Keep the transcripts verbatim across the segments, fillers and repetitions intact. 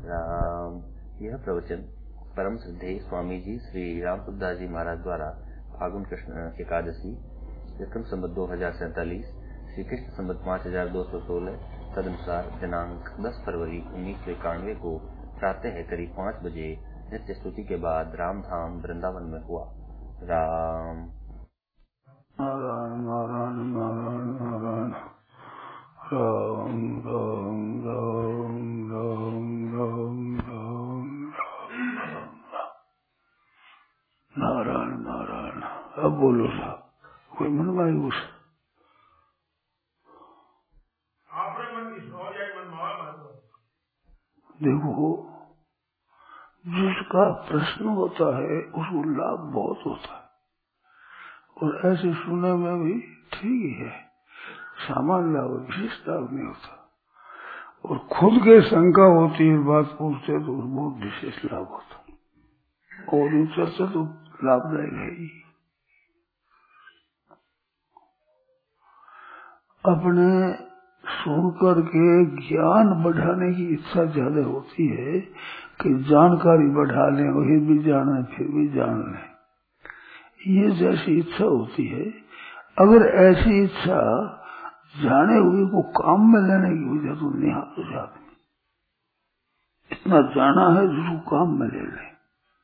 राम। यह प्रवचन परम श्रद्धेय स्वामी जी श्री रामसुखदास जी महाराज द्वारा फागुन कृष्ण एकादशी विक्रम संवत दो हजार सैतालीस श्री कृष्ण संवत पाँच हजार दो सौ सोलह तदनुसार दिनांक दस फरवरी उन्नीस सौ इक्यानवे को प्रातः करीब पाँच बजे नित्य स्तुति के बाद रामधाम वृंदावन में हुआ। राम नारायण नारायण नारायण नारायण राम राम राम राम राम राम नारायण नारायण। अब बोलो साहब, कोई मन में आई उस देखो, जिसका प्रश्न होता है उसको लाभ बहुत होता है, और ऐसे सुनने में भी ठीक है, सामान्य लाभ विशेष लाभ नहीं होता, और खुद के शंका होती है बात पूछते तो बहुत विशेष लाभ होता, और इन चर्चा तो लाभदायक है ही। अपने सुन करके ज्ञान बढ़ाने की इच्छा ज्यादा होती है कि जानकारी बढ़ा लें, वही भी जाने फिर भी जान लें, ये जैसी इच्छा होती है। अगर ऐसी इच्छा जाने हुए को काम में लेने की वजह तो निहाल हो जाती, इतना जाना है जिसको काम में ले लें।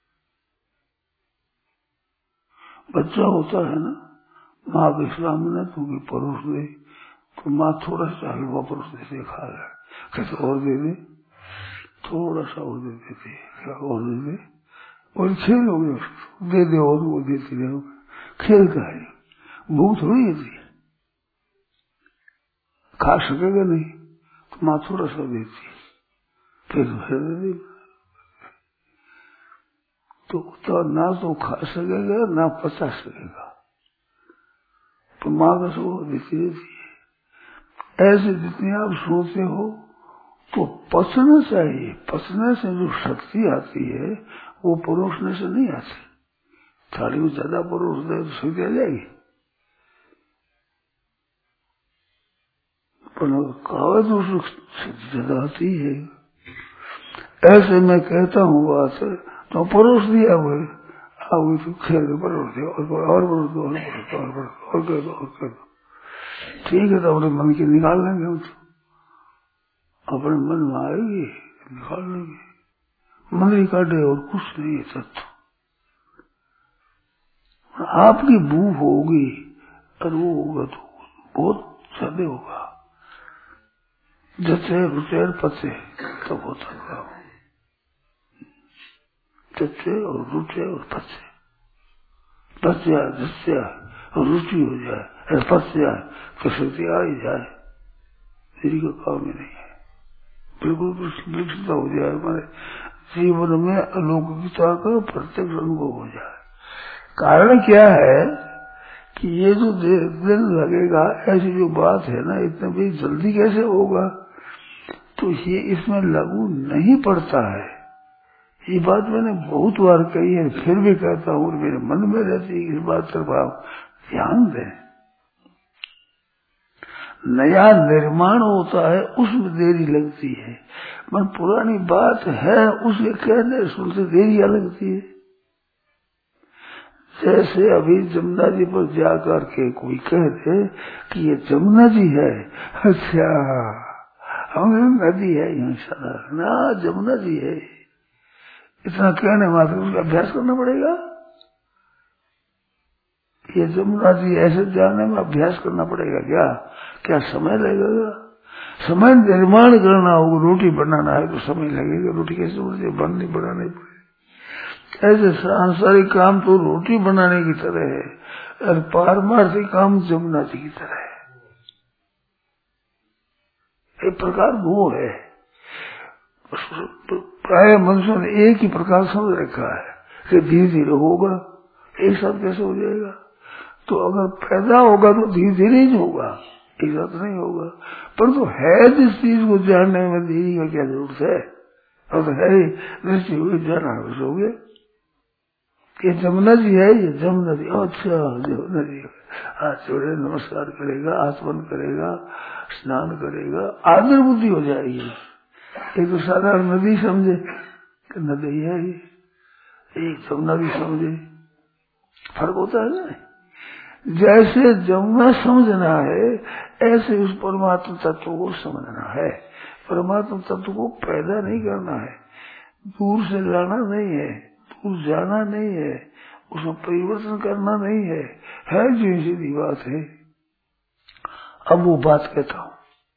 बच्चा होता है ना, माँ विश्राम ने तुम्हें परोस दे तो माँ थोड़ा सा हलवा परोस देते खा ले, कैसे और दे दे, थोड़ा सा और दे देते, क्या और दे दे, और खेल हो गए, दे दे और वो देती रहो, खेल का है, भूख थोड़ी है, खा सकेगा नहीं तो माँ थोड़ा सा देती, फिर दे दे तो, तो ना तो खा सकेगा ना पचा सकेगा, तो माँ का सब देती रहती है। ऐसे जितनी आप सोचते हो तो पचना चाहिए, पचने से जो शक्ति आती है वो परोसने से नहीं आती। थाली में ज्यादा परोस दे तो शक्ति आ जाएगी, पर कहावत तो शक्ति ज्यादा आती है। ऐसे मैं कहता हूँ बात तो परोस दिया वो, अब तो खेल परोस दिया और और परोस दो और और कर दो और कर दो, ठीक है, तो अपने मन की निकाल लेंगे, हम तो अपने मन में आएगी निकाल लेंगे, मन ही काटे और कुछ नहीं है तत्व। आपकी भूख होगी और वो होगा तो बहुत ज्यादा होगा, जैसे रुचे पचे तब होता है, जैसे और रुचे और पचे, पच जाए जैसे और रुचि हो जाए, पच जाए तो शक्ति आ ही जाए, तेरी का काम ही नहीं है, बिल्कुल विकसित हो जाए, हमारे जीवन में अलौकिकता का प्रत्यक्ष अनुभव हो जाए। कारण क्या है कि ये जो दिन लगेगा, ऐसी जो बात है ना, इतने भी जल्दी कैसे होगा, तो ये इसमें लागू नहीं पड़ता है। ये बात मैंने बहुत बार कही है, फिर भी कहता हूँ, मेरे मन में रहती है इस बात पर आप ध्यान दें। नया निर्माण होता है उसमें देरी लगती है, मन पुरानी बात है उसे कहने सुनते देरी लगती है। जैसे अभी जमुना जी पर जाकर के कोई कह दे कि ये जमुना जी है, अच्छा हम नदी है यहाँ सारा ना, जमुना जी है, इतना कहने मात्र उसका अभ्यास करना पड़ेगा। ये जमुना जी ऐसे जानने में अभ्यास करना पड़ेगा क्या? क्या समय लगेगा? समय निर्माण करना होगा, रोटी बनाना है तो समय लगेगा, रोटी कैसे बनती, बननी बनानी पड़ेगी। ऐसे सांसारिक काम तो रोटी बनाने की तरह है, और पारमार्थिक काम जमुना जी की तरह है। एक प्रकार वो है, प्राय मनुष्यों ने एक ही प्रकार समझ रखा है कि धीरे धीरे होगा, एक साथ कैसे हो जाएगा। तो अगर पैदा होगा तो धीरे धीरे ही होगा, एक साथ नहीं होगा। पर तो है जिस चीज को जानने में देरी का क्या जरूरत है, अब तो है ही दृष्टि हुई जाना हो गया। ये जमुना जी है, ये जमुना जी, अच्छा जमुना जी, हाथ जोड़े नमस्कार करेगा, आचमन करेगा, स्नान करेगा, आदर बुद्धि हो जाएगी। एक तो साधारण नदी समझे कि नदी है ये, एक जमुना भी समझे, फर्क होता है ना। जैसे जमुना समझना है ऐसे उस परमात्मा तत्व को समझना है। परमात्मा तत्व को पैदा नहीं करना है, दूर से लाना नहीं है, दूर जाना नहीं है, उसमें परिवर्तन करना नहीं है, है जो सीधी बात है। अब वो बात कहता हूं,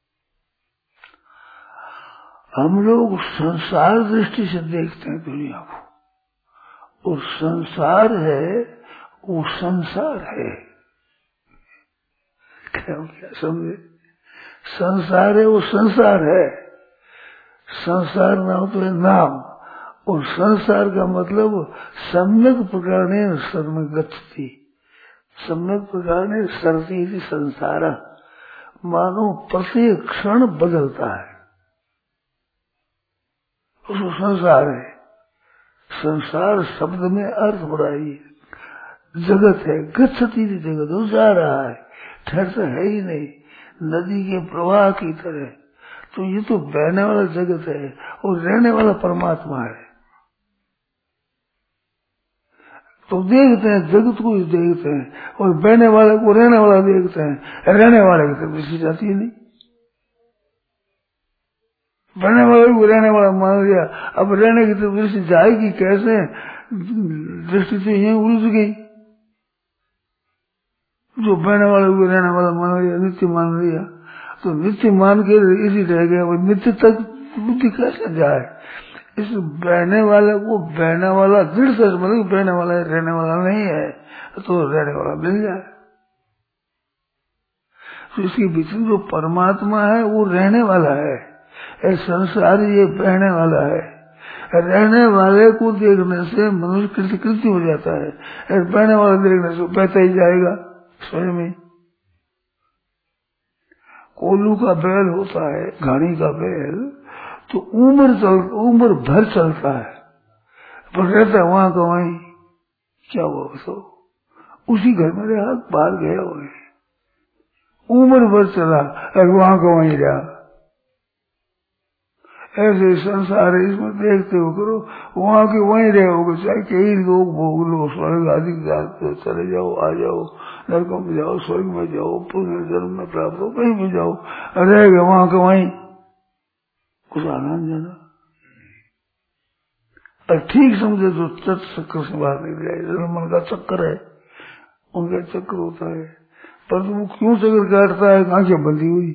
हम लोग संसार दृष्टि से देखते हैं दुनिया को, और संसार है वो संसार है। क्या क्या समझे? संसार है वो संसार है, संसार नाम तो है नाम, और संसार का मतलब सम्यक प्रकारेण शरण गच्छति, सम्यक प्रकारेण सरति संसार, मानो प्रत्येक क्षण बदलता है, उसको संसार है। संसार शब्द में अर्थ बढ़ाइए, जगत है, गच्छति जगत, वो जा रहा है, ठहरता है ही नहीं, नदी के प्रवाह की तरह। तो ये तो बहने वाला जगत है और रहने वाला परमात्मा है। तो देखते हैं जगत को ही देखते हैं, और बहने वाले को रहने वाला देखते हैं, रहने वाले की तरफ दृष्टि जाती है नहीं, बहने वाले को रहने वाला मान लिया, अब रहने की तरफ दृष्टि जाएगी कैसे? दृष्टि तो यही उलझ गई। जो बहने वाले को रहने वाला मान लिया, नित्य मान लिया, तो नित्य मान के इसी रह गया, वो नित्य तक बुद्धि कैसे जाए? इस बहने वाले को बहने वाला दृढ़ से मतलब बहने वाला है, रहने वाला नहीं है, तो रहने वाला मिल जाए। तो इसके भीतर जो परमात्मा है वो रहने वाला है, संसार ये बहने वाला है। रहने वाले को देखने से मनुष्य कृति कृति हो जाता है, बहने वाला देखने से बहता ही जाएगा स्वयं ही। कोल्लू का बैल होता है, घानी का बैल, तो उम्र चल उम्र भर चलता है, पर रहता है वहां का वहीं। क्या हुआ उसको? उसी घर में रहा, बाहर गया हुए, उम्र भर चला और वहां का वहीं रहा। ऐसे संसार है, इसमें देखते हो करो, वहां के वहीं रहोगे, चाहे कई लोग भोग लो, स्वर्ग आदि चले जाओ, आ जाओ, नरकों में जाओ, स्वर्ग में जाओ, पुण्य जन्म में प्राप्त हो, कहीं भी जाओ, रहेगा वहां का वहीं, कुछ आनंद जाना। और ठीक समझे तो चक्कर से बाहर निकल जाए, मन का चक्कर है, उनका चक्कर होता है। पर वो क्यों चक्कर काटता है? आंखें बंधी हुई।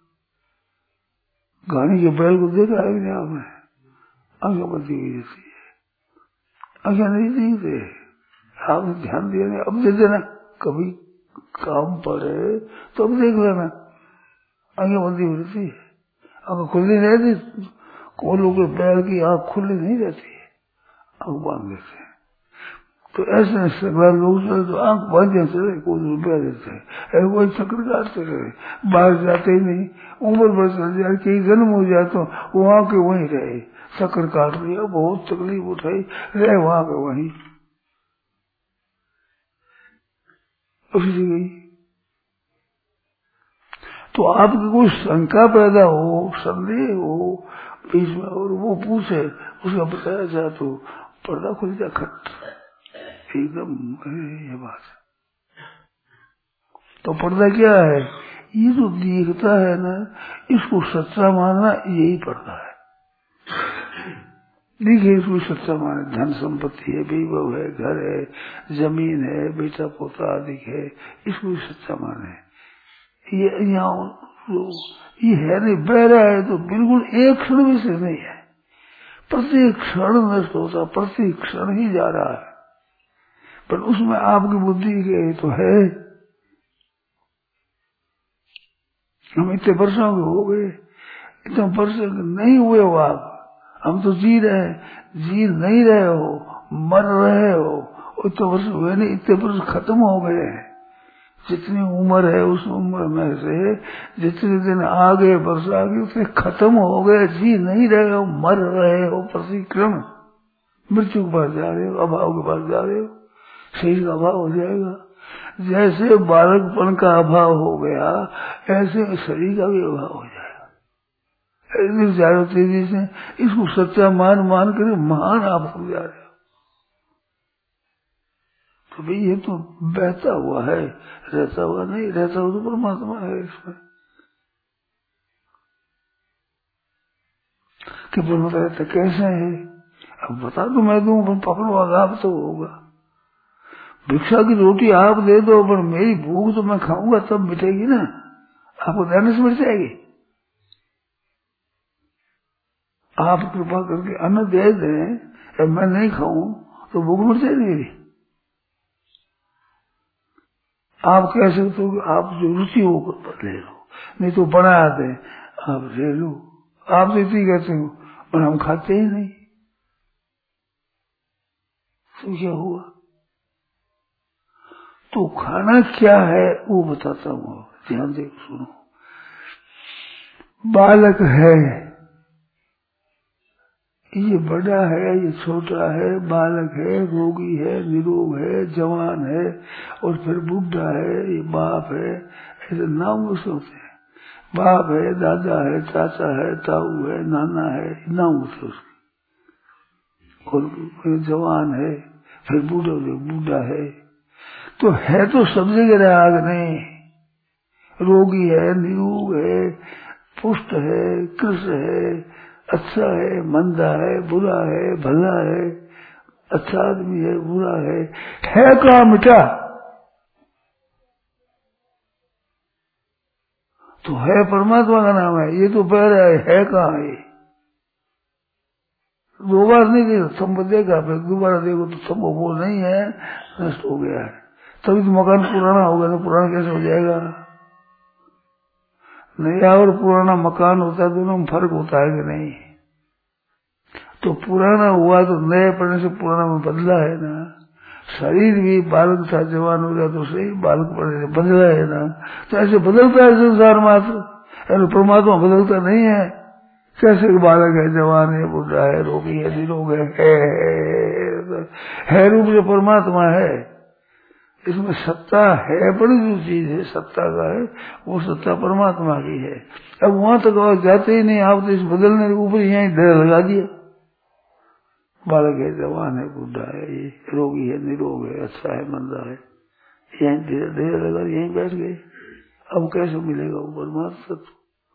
घानी के बैल को देखा है नहीं आपने? आंखें बंधी हुई रहती है, आंखें नहीं देखते, आपने ध्यान दिया नहीं, अब दे देना, कभी काम पड़े तो अब देख लेना, आंखें बंधी हुई रहती है, आंखें खुली नहीं रहती। कोल्हू के बैल की आंख खुली नहीं रहती है, आंख बांध देते हैं। तो ऐसे सगला लोग तो आंख बांध चले, कोल्हू बैल देते हैं, वही चक्कर काटते रहे, बाहर जाते ही नहीं, उम्र भर चल जाए, कई जन्म हो जाए तो वहां के वहीं रहे, चक्कर काट लिया, बहुत तकलीफ उठाई, रहे वहां के वहीं, उसी गई। तो आपकी कोई शंका पैदा हो, संदेह हो बीच में, और वो पूछे, उसका बताया जाए तो पर्दा खुल जाए, खट एकदम, ये बात। तो पर्दा क्या है? ये जो दिखता है ना, इसको सच्चा मानना, यही पर्दा है। दिखे इसको सच्चा माने, धन संपत्ति है, वैभव है, घर है, जमीन है, बेटा पोता आदि है, इसको सच्चा माने। ये यहाँ ये है नहीं, बह रहा है तो बिल्कुल एक क्षण भी से नहीं है, प्रत्येक क्षण नष्ट होता, प्रत्येक क्षण ही जा रहा है, पर उसमें आपकी बुद्धि के तो है। हम इतने वर्षों के हो गए, इतने वर्ष नहीं हुए हो आप, हम तो जी रहे, जी नहीं रहे हो, मर रहे हो, इतने वर्ष हुए नहीं, इतने वर्ष खत्म हो गए हैं। जितनी उम्र है उस उम्र में से जितने दिन आगे वर्ष आगे उतने खत्म हो गए, जी नहीं रहे हो, मर रहे हो, प्रतिक्रम मृत्यु के पास जा रहे हो, अभाव के पास जा रहे हो, शरीर का अभाव हो जाएगा। जैसे बालकपन का अभाव हो गया, ऐसे शरीर का भी अभाव हो जाएगा, निर्जारो तेजी से इसको सच्चा मान मान कर महान आप समझा रहे हो। तो भाई ये तो बहता हुआ है, रहता हुआ नहीं, रहता हुआ तो परमात्मा है इसमें। कि परमात्मा रहता कैसे है अब बता दो, मैं दूं पर पकड़ोगा आप तो होगा। भिक्षा की रोटी आप दे दो पर मेरी भूख तो मैं खाऊंगा तब मिटेगी ना, आपको देने से मिट जाएगी। आप कृपा करके अन्न दे दें, मैं नहीं खाऊं तो भूख मिट जाएगी मेरी। आप कह सकते हो आप जो रुचि हो ले लो, नहीं तो बना दें आप ले लो। आप तो इतनी कहते हो पर हम खाते ही नहीं, तो क्या हुआ? तो खाना क्या है वो बताता हूँ, ध्यान दे सुनो। बालक है, ये बड़ा है, ये छोटा है, बालक है, रोगी है, निरोग है, जवान है और फिर बुढ़ा है, ये बाप है, ऐसे नाम उसके होते हैं। बाप है, दादा है, चाचा है, ताऊ है, नाना है, नाम होते उसके। और जवान है, फिर बूढ़ा बूढ़ा है, तो है तो सब जगह आग नहीं। रोगी है, निरोग है, पुष्ट है, कृष्ण है, अच्छा है, मंदा है, बुरा है, भला है, अच्छा आदमी है, बुरा है, है कहाँ मिटा? तो है परमात्मा का नाम है, ये तो बह रहा है, है कहाँ है? दो बार नहीं देखो स्तंभ देखा, फिर दोबारा देखो तो स्तंभ वो नहीं है, नष्ट हो गया है। तभी तो मकान पुराना होगा, तो पुराना कैसे हो जाएगा? नया और पुराना मकान होता है, दोनों में फर्क होता है कि नहीं? तो पुराना हुआ तो नए पड़ने से पुराना में बदला है ना। शरीर भी बालक था, जवान हो गया तो सही, बालक पड़ने से बदला है ना। तो ऐसे बदलता है संसार मात्र, अरे परमात्मा बदलता नहीं है। कैसे बालक है, जवान है, बुढ़ा है, रोगी है, निरोग है, है, है, है रूप से परमात्मा है। इसमें सत्ता है, बड़ी जो चीज है सत्ता का है, वो सत्ता परमात्मा की है। अब वहां तक तो जाते ही नहीं, आप तो इस बदलने के ऊपर यहीं डर लगा दिया। बालक है, जवान है, बुढ़ा है, ये रोगी है, निरोग है, अच्छा है, मंदा है, यहीं ढेर लगा, यहीं बैठ गए। अब कैसे मिलेगा वो परमात्मा सत्य?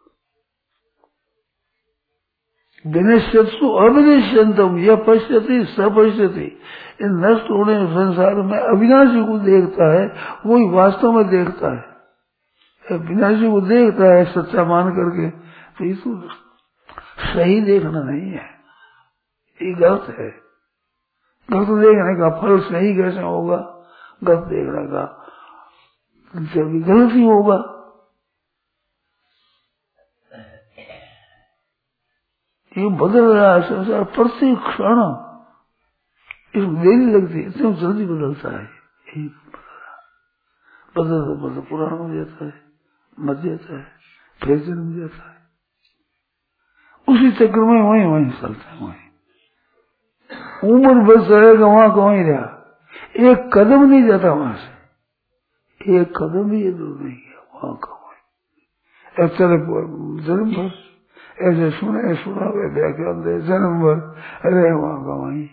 विनश्यत्सु अविनश्यंतम यह पश्यति सपश्यति। इन नष्ट होने संसार में अविनाशी को देखता है, वही वास्तव में देखता है। विनाशी को देखता है सच्चा मान करके, तो ये तो सही देखना नहीं है, ये गलत है। गलत देखने का फल सही कैसे होगा? गलत देखने का जब गलत ही होगा। ये बदल रहा है संसार प्रति क्षण, इसमें देरी लगती है, इतनी जल्दी बदलता है। बदलता बदल पुराना हो जाता है, मर जाता है, फिर जन्म जाता है, उसी चक्र में वहीं वहीं चलता है। वहीं उम्र बस रहेगा, वहां का वहीं रहा, एक कदम नहीं जाता वहां से, एक कदम भी ये दूर नहीं गया, वहां का वहीं। चले जन्म भर ऐसे सुने सुना हुए व्याख्यान दे, जन्म भर रहे वहां का वहीं,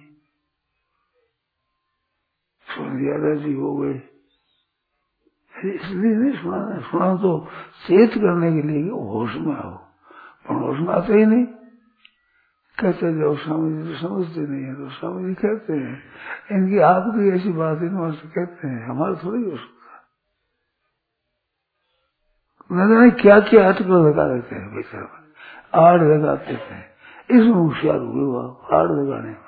सुन दिया राजी हो गए। इसलिए नहीं सुनाना, सुना तो चेत करने के लिए होश में आओ, पर होश में आते ही नहीं। कहते जाओ स्वामी जी तो समझते नहीं है, तो स्वामी जी कहते हैं इनकी आपकी ऐसी बात है, कहते हैं हमारा थोड़ी हो सकता। न जाने क्या क्या अटकल लगा देते हैं बेचारा, आड़ लगाते थे। इसमें होशियार हुए वो आड़ लगाने में।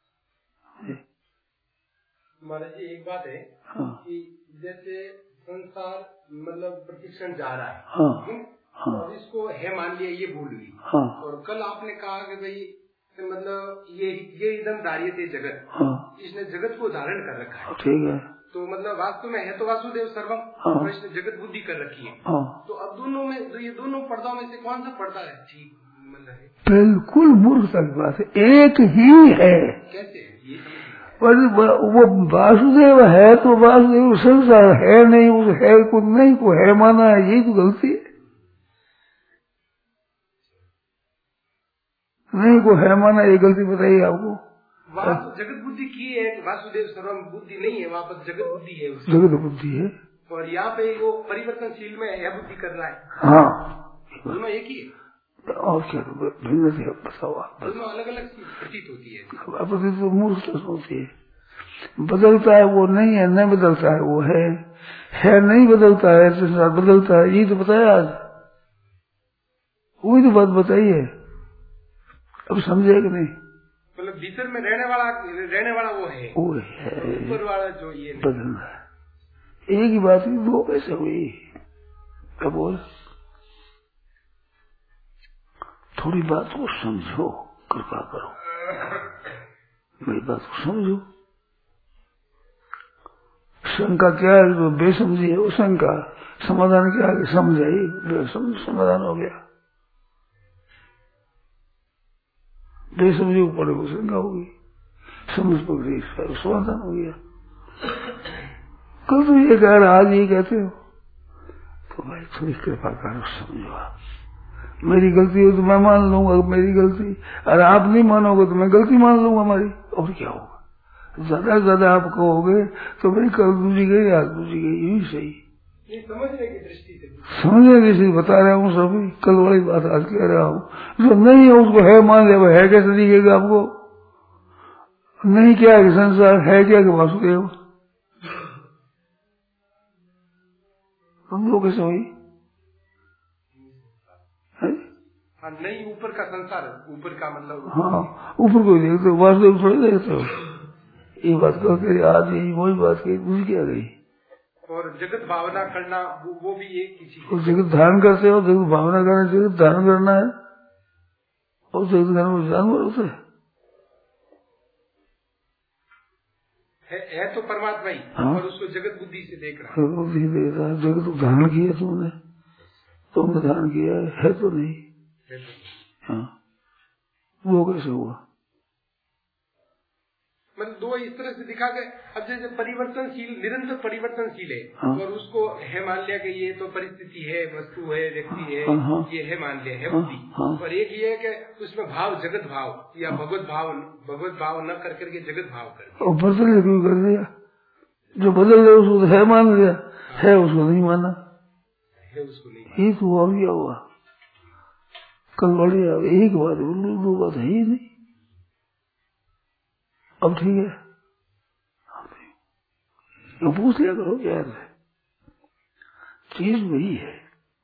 महाराज जी एक बात है, हाँ। कि जैसे संसार मतलब प्रतिक्षण जा रहा है, हाँ। हाँ। और इसको है मान लिया, ये भूल गई, हाँ। और कल आपने कहा कि भाई मतलब ये ये इदम धार्यते जगत, हाँ। इसने जगत को धारण कर रखा है, ठीक है। तो मतलब वास्तव में है तो वासुदेव सर्वम, हाँ। और इसने जगत बुद्धि कर रखी है, हाँ। तो अब दोनों में तो ये दोनों पर्दाओं में से कौन सा पर्दा है ठीक मतलब? बिल्कुल मूर्खता की बात है, एक ही है। कैसे ये? वो वासुदेव है तो वासुदेव संसार है नहीं, उस है को नहीं को है माना है, यही तो गलती है। नहीं को है माना ये गलती बताइए आपको। वहाँ तो जगत बुद्धि की है, वासुदेव सर्वम बुद्धि नहीं है, वहाँ पर जगत बुद्धि है, जगत बुद्धि है, और यहाँ पे वो परिवर्तनशील में यह बुद्धि कर रहा है। हाँ दोनों एक ही है और क्या भिन्न से बताओ आप, दोनों अलग अलग प्रतीत होती है। प्रतीत तो मूर्ख होती है, बदलता है वो नहीं है, नहीं बदलता है वो है, है नहीं बदलता है, संसार बदलता है, यही तो बताया आज, वही तो बात बताइए, अब समझे कि नहीं? मतलब भीतर में रहने वाला रहने वाला वो है, वो है ऊपर वाला जो ये बदलना है। एक ही बात हुई, दो कैसे हुई? क्या बोल, थोड़ी बात को समझो, कृपा करो, मेरी बात को समझो। शंका क्या है? जो बेसमझी है वो शंका, समाधान क्या है? समझ आई, बेसमझ समाधान हो गया, बेसमझी ऊपर वो शंका होगी, समझ पकड़ी समाधान हो गया। कल तो ये कह रहा, आज ये कहते हो, तो भाई थोड़ी कृपा करो, समझो आप, मेरी गलती हो तो मैं मान लूंगा मेरी गलती, अरे आप नहीं मानोगे तो मैं गलती मान लूंगा हमारी, और क्या होगा? ज्यादा से ज्यादा आप कहोगे तो भाई कल दूजी गई आज दूजी गई, यही सही। समझने की दृष्टि से समझने की दृष्टि बता रहा हूँ, सभी कल वाली बात आज कह रहा हूँ। जो नहीं है उसको है मान ले, है कैसे दिखेगा आपको? नहीं क्या कि संसार है, क्या कि वासुदेव, समझो कैसे हुई? हाँ, नहीं ऊपर का संसार, ऊपर का मतलब हाँ ऊपर को देखते हो, वासुदेव थोड़ी देखते हो। ये बात करके आज यही वही बात कही, दूसरी क्या गई? और जगत भावना करना वो, वो भी एक ही चीज। जगत धारण करते हो, जगत भावना करना, जगत धारण करना है, और जगत धारण जानवर होते है, है तो परमात्मा ही, हाँ? और उसको जगत बुद्धि से देख रहा है, बुद्धि देख रहा है। जगत धारण किया तुमने, तुमने धारण किया है, है तो नहीं, हाँ वो कैसे हुआ? मतलब दो इस तरह से दिखा के, अब जैसे परिवर्तनशील, निरंतर परिवर्तनशील है, हाँ? और उसको है मान लिया कि ये तो परिस्थिति है, वस्तु है, व्यक्ति है, हाँ? हाँ? ये है मान लिया है हाँ? बुद्धि। हाँ? और एक ये है कि उसमें भाव जगत भाव या भगवत भाव, भगवत भाव न कर करके जगत भाव कर, और बदल क्यों कर दिया? जो बदल गया उसको है मान लिया, है उसको नहीं माना, है उसको नहीं, ये तो हुआ क्या हुआ? कल बड़े एक बात, दो बात है ही नहीं। अब ठीक है, तो पूछ लिया करो यार, चीज वही है,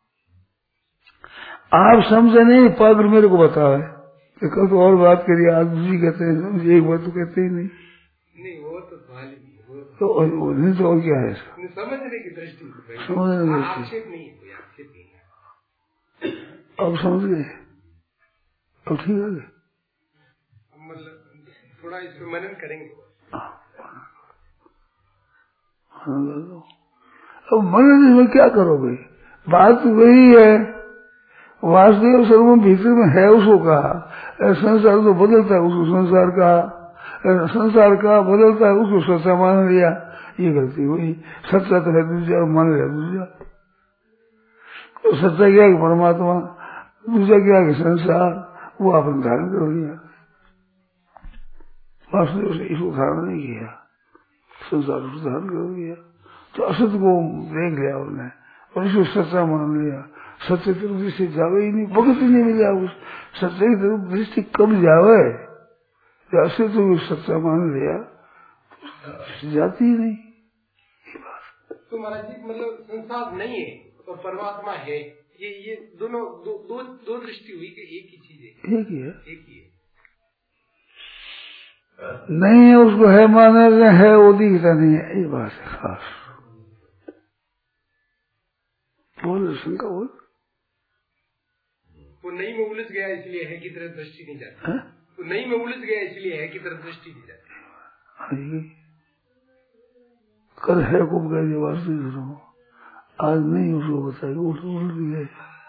आप समझे नहीं, पागल मेरे को बताओ है कि कल तो और बात करिए, आज दूसरी कहते हैं, समझे एक बात तो कहते ही नहीं। नहीं वो तो तो वो नहीं तो और क्या है? समझने की दृष्टि, समझने की दृष्टि, आक्षेप नहीं है, कोई आक्षेप नहीं है। अब समझ गए, अब ठीक है, मतलब थोड़ा इस पर मनन करेंगे। अब मनन में क्या करोगे? बात वही है, वासुदेव सर्वम भीतर में है, उसको कहा, संसार तो बदलता है, उसको संसार का, संसार का बदलता है, उसको सच्चा मान लिया, ये गलती हुई। सच्चा तो है दूसरा, मान लिया दूसरा, तो सच्चा क्या कि परमात्मा, दूसरा क्या कि संसार, वो आपने धारण कर लिया। वासुदेव से इसको धारण नहीं किया, संसार को धारण कर लिया, तो असत को देख लिया उन्होंने, और इसको सच्चा मान लिया। सत्य की दृष्टि जावे ही नहीं, भगत ही नहीं मिला, उस सत्य की तरफ दृष्टि कब जावे, असत को सच्चा मान लिया जाती ही नहीं। तो महाराज जी मतलब संसार नहीं है और परमात्मा है, ये ये दोनों दो दो, दो दृष्टि हुई कि एक ही चीज है, एक ही है, एक ही है, नहीं है उसको है माने है, वो दिखता नहीं है, ये बात है खास। बोल शंका बोल, वो नहीं में उलझ गया इसलिए है की तरफ दृष्टि नहीं जाती, वो नहीं में उलझ गया इसलिए है की तरफ दृष्टि नहीं जाती। कल है को कह दिया वास्तव, आज नहीं उसको बताइए, उल्ट उल्ट गए,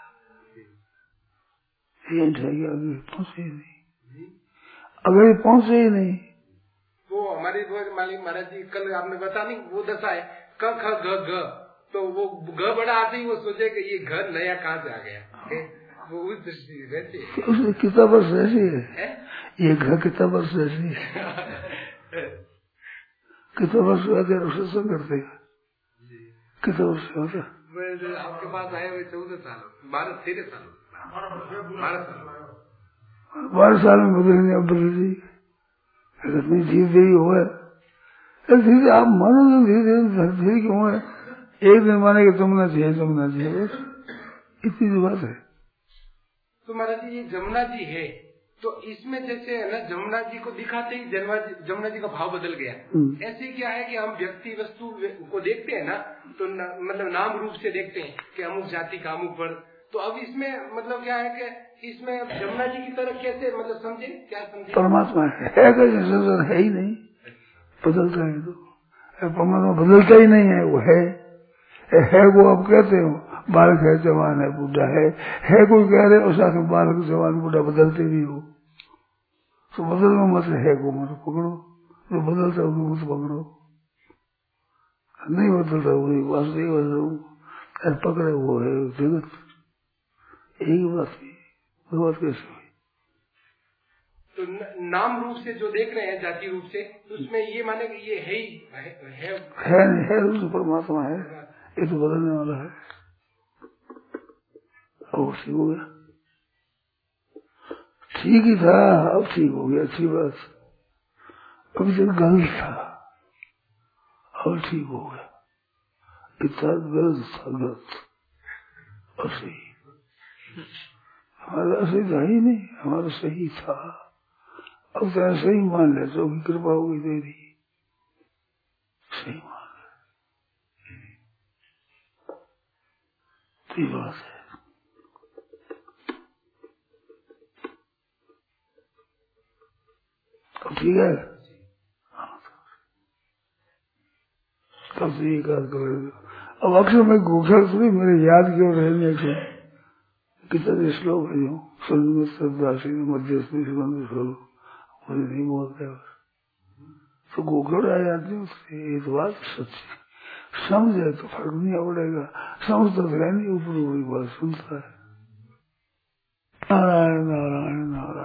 ये आगे पहुंचे ही नहीं, अगर पहुंचे ही नहीं। वो हमारे मालिक महाराज जी कल आपने बता नहीं, वो दशा है क ख ग ग, तो वो ग बड़ा आते ही वो सोचे कि ये घर नया कहाँ से आ गया, वो उस दृष्टि रहती है। उसने कितना वर्ष ऐसी है, ये घर कितना वर्ष ऐसी है, कितना वर्ष हुआ सत्संग करते कितना वर्ष होता। आपके पास आए हुए चौदह साल, बारह तेरह साल, बारह साल बारह साल में बदलने अब बदल जी इतनी धीरे धीरे हुआ है। धीरे आप मानो तो धीरे धीरे धीरे क्यों है, एक दिन माने कि तुम ना चाहिए तुम ना चाहिए, इतनी जो बात है। तो महाराज जी ये जमुना जी है, तो इसमें जैसे है ना जमुना जी को दिखाते ही जमुना जी का भाव बदल गया। ऐसे क्या है कि हम व्यक्ति वस्तु को देखते हैं ना, तो न, मतलब नाम रूप से देखते हैं कि अमुक जाति का अमुक वर्ग, तो अब इसमें मतलब क्या है कि इसमें जमुना जी की तरह कैसे मतलब समझे, क्या समझे? परमात्मा है, है ही नहीं, बदलता है तो परमात्मा बदलता ही नहीं है, वो है है वो आप कहते हो बालक है जवान है बूढ़ा है, है कोई कह रहे हो साथ में बालक जवान बूढ़ा बदलते भी हो, तो बदलना मत है को मत पकड़ो, जो बदलता है मत पकड़ो, नहीं बदलता वही वासुदेव पकड़े वो है जगत, यही बात है। बात कैसे हुई? तो न, नाम रूप से जो देख रहे हैं जाति रूप से, तो उसमें ये माने कि ये है ही है, है, है नहीं है रूप से परमात्मा है, ये तो बदलने वाला है। और ठीक हो गया, ठीक ही था, अब ठीक हो गया, अच्छी बात। अभी तक गलत था, अब ठीक हो गया, इतना गलत था गलत, और सही हमारा सही था ही नहीं, हमारा सही था, अब तेरा सही मान ले तो कृपा होगी तेरी, सही मान ले, बात है। अब ठीक है, तब से ये बात कर। अब अक्सर मैं घूखा थोड़ी मेरे याद क्यों रहने के कितने श्लोक है जो सुन श्रद्धाशी मध्यस्थ सुगंध स्वरूप मुझे नहीं बोलते, तो गोखड़ आ जाती है उससे, ये तो बात सच्ची, समझे तो फर्क नहीं पड़ेगा, समझता तो है नहीं, ऊपर ऊपरी बात सुनता है। नारायण नारायण नारायण।